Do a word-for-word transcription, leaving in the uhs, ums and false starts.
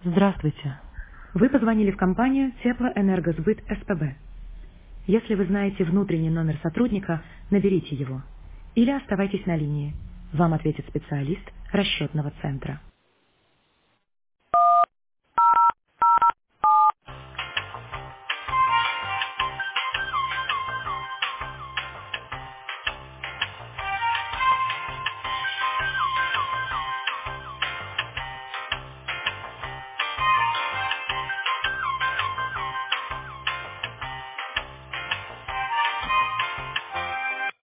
Здравствуйте. Вы позвонили в компанию Теплоэнергосбыт СПБ. Если вы знаете внутренний номер сотрудника, наберите его. Или оставайтесь на линии. Вам ответит специалист расчетного центра.